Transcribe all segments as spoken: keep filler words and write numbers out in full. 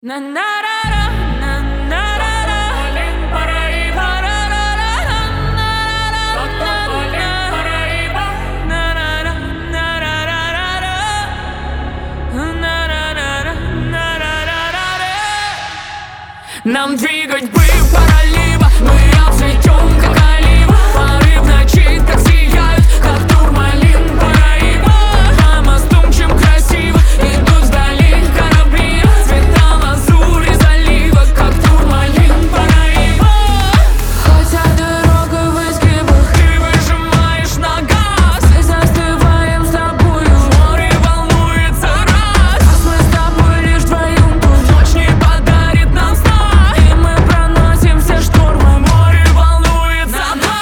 На на ра ра на на ра ра Полин Параиба ра ра ра на ра ра Полин Параиба на ра ра на ра ра ра ра на ра ра ра на ра ра ра ра. Нам двигать бы пора либо мы обцветем как олива. Пары в ночи так сияют, как турмалин Параиба. По мостам чем красиво идут вдали корабли. Цвета лазури залива, как турмалин Параиба. Хотя дорога в изгибах, ты выжимаешь на газ. Мы застываем с тобою, море волнуется раз. А мы с тобой лишь вдвоем, тут ночь не подарит нам сна. И мы проносимся штормом, море волнуется нас.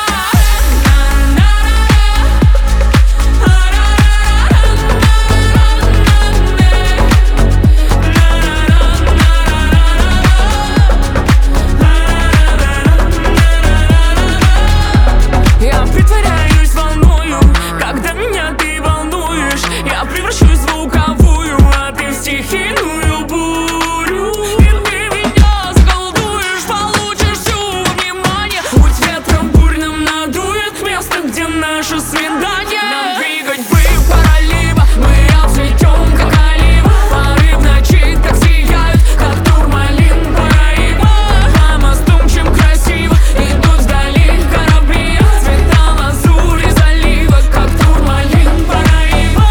Я притворяюсь, волную, когда меня ты волнуешь. Я превращусь в звуковую, а ты в стихийную бурю. И ты меня заколдуешь, получишь всё внимание. Путь ветром бурным надует место, где наше свидание. Нам двигать бы пора либо мы обцветем как олива. Пары в ночи так сияют, как турмалин Параиба. По мостам чем красиво идут вдали корабли. Цвета лазури залива, как турмалин Параиба.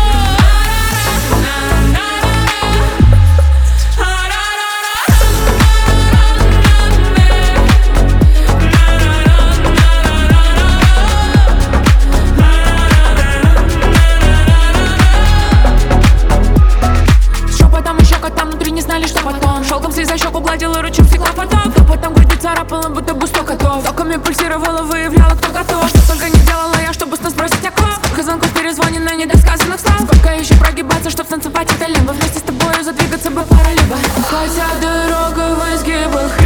Шепотом и щекотом внутри не знали, что потом. Шелком слеза щеку гладила, ручек стекла потом. Потом грудь царапала, будто бы сто котов. Токами пульсировала, выявляла, кто готов. Что только не делала я, чтобы с нас сбросить оков. Сколько звонков перезвонено, недосказанных слов. Сколько еще прогибаться, чтоб станцевать это лимбо. Вместе с тобою задвигаться бы пора либо. Хотя дорога в изгибах,